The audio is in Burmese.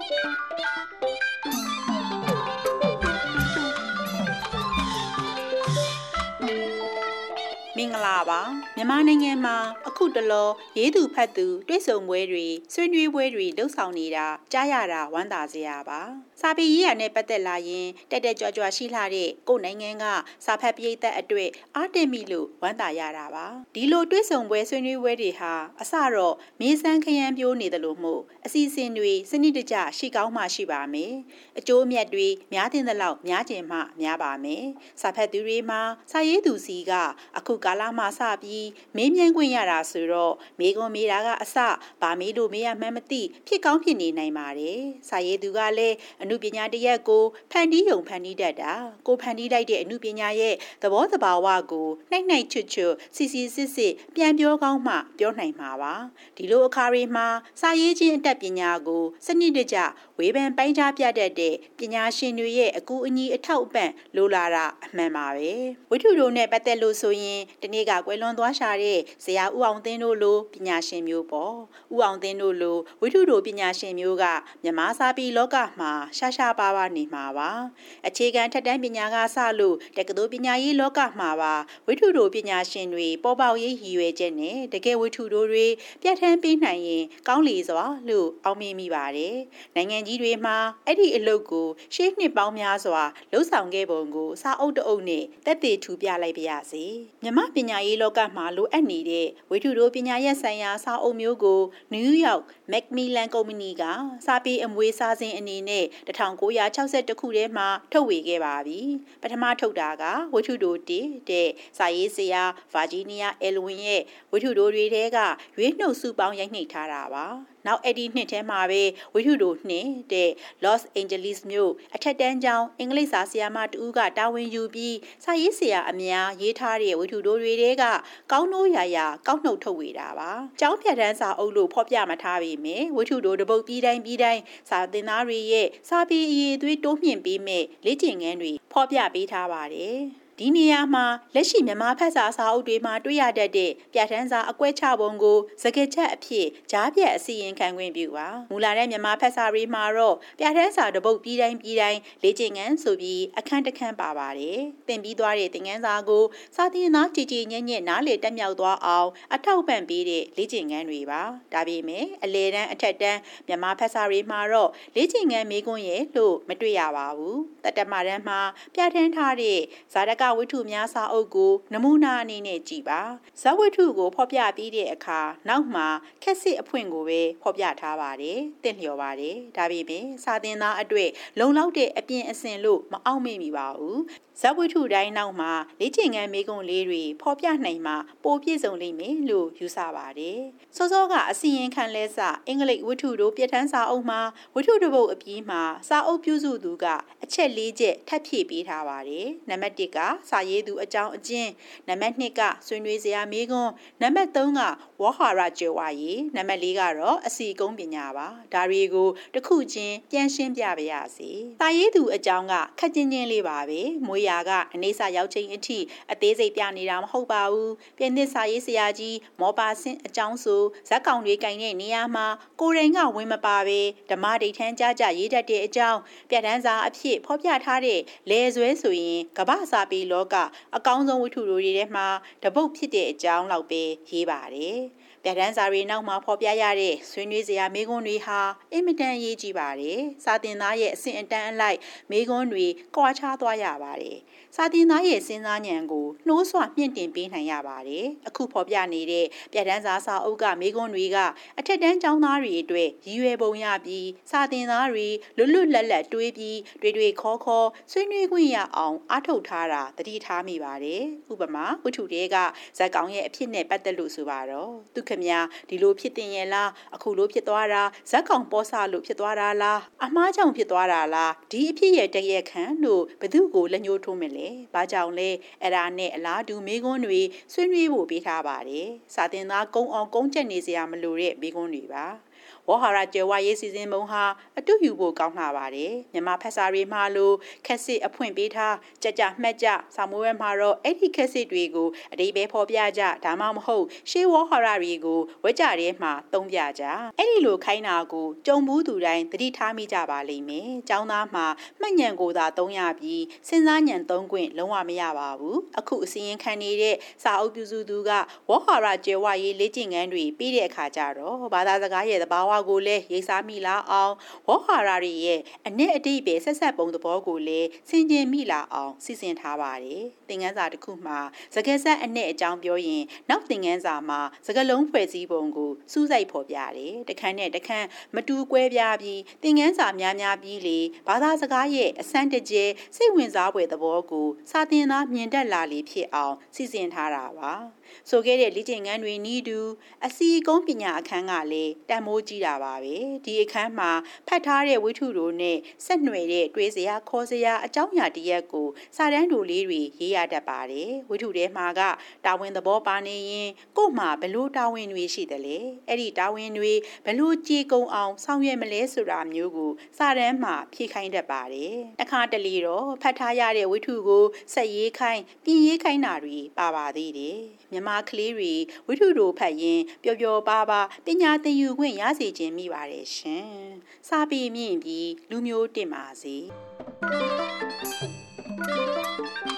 မင်္ဂလာပါမြန်မာနိုင်ငံမှာအခုတလောရေးသူဖတ်သူတွေ့ဆုံပွဲတွေဆွေးနွေးပွဲတွေလှုပ်ဆောင်နေတာကြားရတာဝမ်းသာစရာပါစာပေရေးရာနဲ့ပတ်သက်လာရင်တက်တက်ကြွကြွရှိလှတဲ့ကိုယ်နိုင်ငံကစာဖတ်ပရိသတ်အတွေ့အားတင်မိလို့ဝမ်းသာရတာပါဒီလိုတွေ့ဆုံပွဲဆွေးနွေးပွဲတွေဟာအစတော့မြေစမ်းခရမ်းပြိုးနေတယ်လို့မို့အစီအစဉ်တွေစနစ်တကျရှိကောင်းမှရှိပါမယ်အကျိုးအမြတ်တွေများတင်သလောက်များကျင်မှများပါမယ်စာဖတ်သူတွေမှာစာရေးသူစီကအခုကာလမှစပြီးမေးမြန်းခွင့်ရတာဆိုတော့မေးခွန်းမေးတာကအစဗာမေးလို့မေးရမှန်းမသိဖြစ်ကောင်းဖြစ်နေနိုင်ပါတယ်စာရေးသူကလည်းအမှုပညာတစ်ရပ်ကိုဖန်တီးယုံဖန်တီးတတ်တာကိုဖန်တီးလိုက်တဲ့အမှုပညာရဲ့သဘောသဘာဝကိုနှိုက်နှိုက်ချွတ်ချွတ်စီစီစစ်စစ်ပြန်ပြောကောင်းမှပြောနိုင်မှာပါဒီလိုအခါတွေမှာစာရေးခြင်းအတတ်ပညာကိုစနစ်တကျဝေဖန်ပိုင်းခြားပြတတ်တဲ့ပညာရှင်တွေရဲ့အကူအညီအထောက်အပံ့လိုလာတာအမှန်ပါပဲဝိထုတို့နဲ့ပတ်သက်လို့ဆိုရင်ဒီနေ့ကကွယ်လွန်သွားရှာတဲ့ဇရာဦးအောင်သင်းတို့လိုပညာရှင်မျိုးပေါ့ဦးအောင်သင်းတို့လိုဝိထုတို့ပညာရှင်မျိုးကမြန်မာစာပေလောကမှာရှားရှားပါးပါးနေမှာပါအခြေခံထက်တန်းပညာကစလို့တက္ကသိုလ်ပညာရေးလောကမှာပါဝိထုတို့ပညာရှင်တွေပေါ်ပေါက်ရေးရည်ရွယ်ချက်နဲ့တကယ်ဝိထုတို့တွေပြဋ္ဌာန်းပေးနိုင်ရင်ကောင်းလေစွာလို့အောက်မေ့မိပါတယ်နိုင်ငံကြီးတွေမှာအဲ့ဒီအလုပ်ကိုရှေးနှစ်ပေါင်းများစွာလှုပ်ဆောင်ခဲ့ပုံကိုစာအုပ်တအုပ်နဲ့တက်တည်ထူပြလိုက်ပါရစေမြမပညာရေးလောကမှာလိုအပ်နေတဲ့ဝိထုတို့ပညာရပ်ဆိုင်ရာစာအုပ်မျိုးကိုနယူးယောက်မက်မီလန်ကုမ္ပဏီကစာပေအမွေစာစဉ်အနေနဲ့1962ခုထဲမှာထုတ်ဝေခဲ့ပါပြီပထမထုတ်တာကဝိထုတို့တဲ့စာရေးဆရာဗာဂျီးနီးယားအဲလဝင်းရဲ့ဝိထုတို့တွေထဲကရွေးနှုတ်စုပေါင်းရိုက်နှိပ်ထားတာပါနောက်အဲ့ဒီနှစ်ထဲမှာပဲဝိထုတို့နှစ်တဲ့ Los Angeles မြို့အထက်တန်းကျောင်းအင်္ဂလိပ်စာဆရာမတူကတာဝန်ယူပြီးစာရေးဆရာအများရေးထားတဲ့ဝိထုတို့တွေထဲကကောင်းနိုးရာကောက်နှုတ်ထုတ်ဝေတာပါကျောင်းဖြတ်တန်းစာအုပ်လို့ဖော်ပြမထားပေမယ့်ဝိထုတို့တပုတ်ပြီးတိုင်းစာသင်သားတွေရဲ့စာပေအရေးသွေးတိုးမြင့်ပေးမဲ့လေ့ကျင့်ခန်းတွေဖော်ပြပေးထားပါတယ်ဒီနေရာမှာလက်ရှိမြန်မာဖတ်စာစာအုပ်တွေမှာတွေ့ရတတ်တဲ့ပြဋ္ဌာန်းစာအကွက်ချပုံကိုစကားချက်အဖြစ်ကြားပြတ်အစီရင်ခံခွင့်ပြုပါမူလာတဲ့မြန်မာဖတ်စာတွေမှာတော့ပြဋ္ဌာန်းစာတစ်ပုဒ်ပြီးတိုင်းလေ့ကျင့်ခန်းဆိုပြီးအခန်းတစ်ခန်းပါပါတယ်သင်ပြီးသွားတဲ့သင်ခန်းစာကိုစာသင်သားကြည်ကြည်ညက်ညက်နားလေတက်မြောက်သွားအောင်အထောက်ပံ့ပေးတဲ့လေ့ကျင့်ခန်းတွေပါဒါပေမဲ့အလယ်တန်းအထက်တန်းမြန်မာဖတ်စာတွေမှာတော့လေ့ကျင့်ခန်းမေးခွန်းရဲ့လို့မတွေ့ရပါဘူးတတမတန်းမှာပြဋ္ဌာန်းထားတဲ့ဇာတကဝိထုများစာအုပ်ကိုနမူနာအနေနဲ့ကြည်ပါဇဝိထုကိုဖော်ပြပြီးတဲ့အခါနောက်မှာခက်စစ်အဖွင့်ကိုပဲဖော်ပြထားပါတယ်တင့်လျော်ပါတယ်ဒါပေမဲ့စာသင်သားအတွေ့လုံလောက်တဲ့အပြင်အစင်လို့မအောင်မေ့မိပါဘူးဇဝိထုတိုင်းနောက်မှာလေ့ကျင့်ခန်းမေးခွန်းလေးတွေဖော်ပြနိုင်မှပိုပြည့်စုံလိမ့်မယ်လို့ယူဆပါတယ်စောစောကအစီရင်ခံလဲစအင်္ဂလိပ်ဝိထုတို့ပြဋ္ဌာန်းစာအုပ်မှာဝိထုတစ်ပုဒ်အပြီးမှာစာအုပ်ပြုစုသူကအချက်၄ချက်ထပ်ဖြည့်ပေးထားပါတယ်နံပါတ်1ကစာရေးသူအကြောင်းအကျဉ်းနံပါတ်2ကဆွေးနွေးစရာမေးခွန်းနံပါတ်3ကဝေါဟာရကြွယ်ဝရေးနံပါတ်4ကတော့အစီကုန်းပညာပါဒါတွေကိုတစ်ခုချင်းပြန်ရှင်းပြပါရစေစာရေးသူအကြောင်းကခက်ချင်းချင်းလေးပါပဲမွေးရာကအနေစာရောက်ချိန်အထိအသေးစိတ်ပြနေတာမဟုတ်ပါဘူးပြင်သစ်စာရေးဆရာကြီးမောပါဆင်းအကြောင်းဆိုဇက်ကောင်တွေကင်တဲ့နေရာမှာကိုယ်တိုင်ကဝင်မပါပဲဓမ္မဒိဋ္ဌံကြရေးတတ်တဲ့အကြောင်းပြဋ္ဌာန်းစာအဖြစ်ဖော်ပြထားတဲ့လေဆွဲဆိုရင်ကမ္ဘာစာပေလောကအကောင်းဆုံးဝိထုတွေထဲမှာတပုတ်ဖြစ်တဲ့အကြောင်းလောက်ပဲရေးပါတယ်ပြဋ္ဌာန်းစာတွေနောက်မှာဖော်ပြရတဲ့ဆွေးနွေးစရာမေးခွန်းတွေဟာအင်မတန်ရေးကြည့်ပါတယ်စာသင်သားရဲ့အဆင့်အတန်းအလိုက်မေးခွန်းတွေကွာခြားသွားရပါတယ်စာသင်သားရဲ့စဉ်းစားဉာဏ်ကိုနှိုးဆွမြင့်တင်ပေးနိုင်ရပါတယ်အခုဖော်ပြနေတဲ့ပြဋ္ဌာန်းစာအုပ်ကမေးခွန်းတွေကအထက်တန်းကျောင်းသားတွေအတွက်ရည်ရွယ်ပုံရပြီးစာသင်သားတွေလွတ်လပ်တွေးပြီးတွေခေါ်ဆွေးနွေးခွင့်ရအောင်အားထုတ်ထားတာသတိထားမိပါတယ်ဥပမာဝိထုတွေကဇက်ကောင်ရဲ့အဖြစ်နဲ့ပတ်သက်လို့ဆိုပါတော့သူခမဒီလိုဖြစ်တင်ရဲ့လားအခုလိုဖြစ်သွားတာဇက်ကောင်ပေါ်ဆလို့ဖြစ်သွားတာလားအမှားကြောင့်ဖြစ်သွားတာလားဒီအဖြစ်ရဲ့တရရက်ခံလို့ဘသူကိုလက်ညှိုးထိုးမလဲဘာကြောင့်လဲအဲ့ဒါနဲ့အလားတူမေးခွန်းတွေဆွေးနွေးဖို့ပေးထားပါတယ်စာသင်သားကုန်းအောင်ကုန်းချက်နေစရာမလိုတဲ့မေးခွန်းတွေပါဝေါ်ဟာရကျွဲဝရေးစီစဉ်ပုံဟာအတူယူဖို့ကောင်းလာပါတယ်မြန်မာဖက်စာတွေမှာလို့ခက်စစ်အဖွင့်ပေးထားကြမှတ်ကြဆောင်းမွေးမှာတော့အဲ့ဒီခက်စစ်တွေကိုအတိပဲဖော်ပြကြဒါမှမဟုတ်ရှေးဝေါ်ဟာရတွေကိုဝက်ကြထဲမှာသုံးပြကြအဲ့ဒီလိုခိုင်းတာကိုကြုံဘူးသူတိုင်းသတိထားမိကြပါလိမ့်မယ်ကျောင်းသားမှာမှတ်ဉဏ်ကိုသာသုံးရပြီးစဉ်းစားဉဏ်သုံးခွင့်လုံးဝမရပါဘူးအခုအစည်းအဝေးခံနေတဲ့စာအုပ်ပြုစုသူကဝေါ်ဟာရကျွဲဝရေးလေ့ကျင့်ခန်းတွေပြီးတဲ့အခါကျတော့ဘာသာစကားရဲ့သဘာဝကိုလည်းရိပ်စားမိလာအောင်ဝေါ်ဟာရတွေရဲ့အနည်းအတိပဲဆက်ဆက်ပုံသဘောကိုလည်းဆင်ခြင်မိလာအောင်စီစဉ်ထားပါတယ်သင်ခန်းစာတစ်ခုမှာစကားဆက်အနဲ့အကြောင်းပြောရင်နောက်သင်ခန်းစာမှာစကားလုံးဖွဲ့စည်းပုံကိုစူးစိုက်ဖော်ပြတယ်တခန်းနဲ့တခန်းမတူကွဲပြားပြီးသင်ခန်းစာများပြီးလေဘာသာစကားရဲ့အစမ်းတကျဲစိတ်ဝင်စားဖွယ်သဘောကိုစာသင်သားမြင်တတ်လာလေဖြစ်အောင်စီစဉ်ထားတာပါဆိုခဲ့တဲ့လေ့ကျင့်ခန်းတွေနီးတူအစီအကုန်းပညာအခန်းကလည်းတန်မိုးကြီးတာပါပဲဒီအခန်းမှာဖတ်ထားတဲ့ဝိထုတို့နဲ့ဆက်နွယ်တဲ့တွေးစရာခေါ်စရာအကြောင်းအရာတရက်ကိုစာတန်းတူလေးတွေရေးရတတ်ပါတယ်ဝိထုထဲမှာကတာဝန်သဘောပါနေရင်ကို့မှာဘလို့တာဝန်တွေရှိတယ်လေအဲ့ဒီတာဝန်တွေဘလို့ကြည်ကုံအောင်ဆောင်ရွက်မလဲဆိုတာမျိုးကိုစာတန်းမှာဖြည့်ခိုင်းတတ်ပါတယ်အခါတလေတော့ဖတ်ထားရတဲ့ဝိထုကိုဆက်ရေးခိုင်းပြင်ရေးခိုင်းတာတွေပါသေးတယ်မြန်မာကလေးတွေဝိထုတို့ဖတ်ရင်ပျော်ပျော်ပါပါပညာသင်ယူခွင့်ရစေခြင်းမိပါတယ်ရှင်စာပေမြင့်ပြီးလူမျိုးတင်ပါစေ